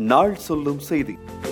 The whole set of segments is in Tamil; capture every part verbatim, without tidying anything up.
நாள் சொல்லும் செய்தி.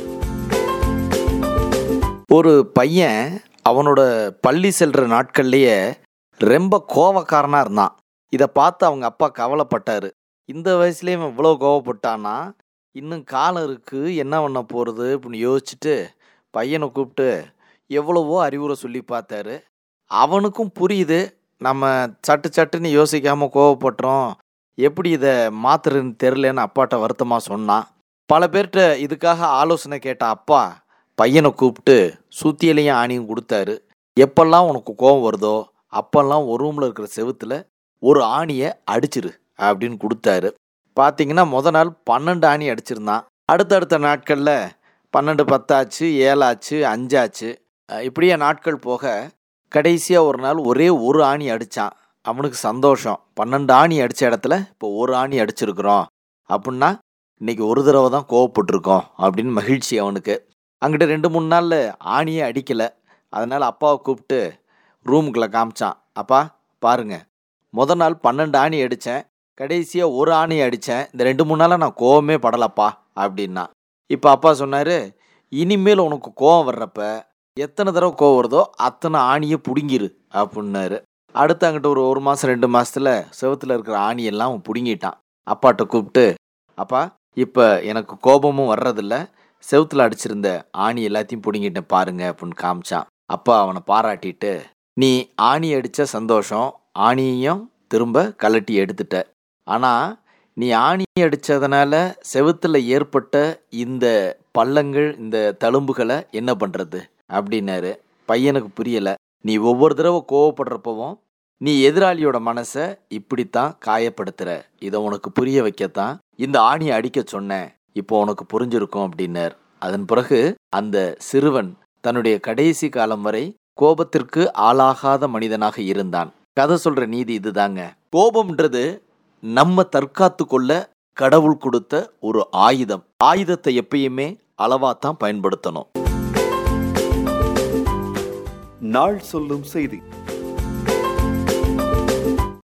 ஒரு பையன் அவனோட பள்ளி செல்ற நாட்கள்லேயே ரொம்ப கோவக்காரனாக இருந்தான். இதை பார்த்து அவங்க அப்பா கவலைப்பட்டாரு. இந்த வயசுலேயே இவன் இவ்வளோ கோவப்பட்டான்னா இன்னும் காலம் இருக்குது, என்ன பண்ண போகிறது அப்படின்னு யோசிச்சுட்டு பையனை கூப்பிட்டு எவ்வளவோ அறிவுரை சொல்லி பார்த்தாரு. அவனுக்கும் புரியுது, நம்ம சட்டு சட்டுன்னு யோசிக்காமல் கோவப்பட்டுறோம், எப்படி இதை மாத்துறதுன்னு தெரிலன்னு அப்பாட்ட வருத்தமாக சொன்னான். பல பேர்கிட்ட இதுக்காக ஆலோசனை கேட்ட அப்பா பையனை கூப்பிட்டு சுத்தியலையும் ஆணியும் கொடுத்தாரு. எப்பெல்லாம் உனக்கு கோபம் வருதோ அப்பெல்லாம் ஒரு ரூமில் இருக்கிற செவுத்துல ஒரு ஆணியை அடிச்சிரு அப்படின்னு கொடுத்தாரு. பார்த்தீங்கன்னா முத நாள் பன்னெண்டு ஆணி அடிச்சிருந்தான். அடுத்தடுத்த நாட்களில் பன்னெண்டு பத்தாச்சு, ஏழாச்சு, அஞ்சாச்சு. இப்படியே நாட்கள் போக கடைசியாக ஒரு நாள் ஒரே ஒரு ஆணி அடித்தான். அவனுக்கு சந்தோஷம், பன்னெண்டு ஆணி அடித்த இடத்துல இப்போ ஒரு ஆணி அடிச்சிருக்கிறோம் அப்படின்னா இன்னைக்கு ஒரு தடவை தான் கோவப்பட்டிருக்கோம் அப்படின்னு மகிழ்ச்சி அவனுக்கு. அங்கிட்ட ரெண்டு மூணு நாளில் ஆணியே அடிக்கலை. அதனால் அப்பாவை கூப்பிட்டு ரூமுக்குள்ளே காமிச்சான். அப்பா பாருங்க, முத நாள் பன்னெண்டு ஆணி அடித்தேன், கடைசியாக ஒரு ஆணி அடித்தேன், இந்த ரெண்டு மூணு நாளாக நான் கோவமே படலப்பா அப்படின்னா. இப்போ அப்பா சொன்னார், இனிமேல் உனக்கு கோவம் வர்றப்ப எத்தனை தடவை கோவம் வருதோ அத்தனை ஆணியை பிடுங்கிரு அப்படின்னாரு. அடுத்து அங்கிட்ட ஒரு ஒரு மாதம் ரெண்டு மாதத்தில் செவத்தில் இருக்கிற ஆணியெல்லாம் அவன் பிடுங்கிட்டான். அப்பாட்ட கூப்பிட்டு, அப்பா இப்போ எனக்கு கோபமும் வர்றதில்ல, செவுத்தில் அடிச்சிருந்த ஆணி எல்லாத்தையும் பிடுங்கிட்டேன் பாருங்க அப்படின்னு காமிச்சான். அப்பா அவனை பாராட்டிட்டு, நீ ஆணி அடித்த சந்தோஷம், ஆணியையும் திரும்ப கலட்டி எடுத்துட்ட, ஆனால் நீ ஆணி அடித்ததுனால செவுத்தில் ஏற்பட்ட இந்த பள்ளங்கள், இந்த தழும்புகளை என்ன பண்ணுறது அப்படின்னாரு. பையனுக்கு புரியலை. நீ ஒவ்வொரு தடவை கோவப்படுறப்பவும் நீ எதிராளியோட மனசை இப்படித்தான் காயப்படுத்துற, இதை உனக்கு புரிய வைக்கத்தான் இந்த ஆணியை அடிக்க சொன்னேன், இப்போ உனக்கு புரிஞ்சிருக்கும் அப்படின்னார். அதன் பிறகு அந்த சிறுவன் தன்னுடைய கடைசி காலம் வரை கோபத்திற்கு ஆளாகாத மனிதனாக இருந்தான். கதை சொல்ற நீதி இதுதாங்க. கோபம்ன்றது நம்ம தற்காத்து கொள்ள கடவுள் கொடுத்த ஒரு ஆயுதம். ஆயுதத்தை எப்பயுமே அளவாத்தான் பயன்படுத்தணும். நாள் சொல்லும் செய்தி.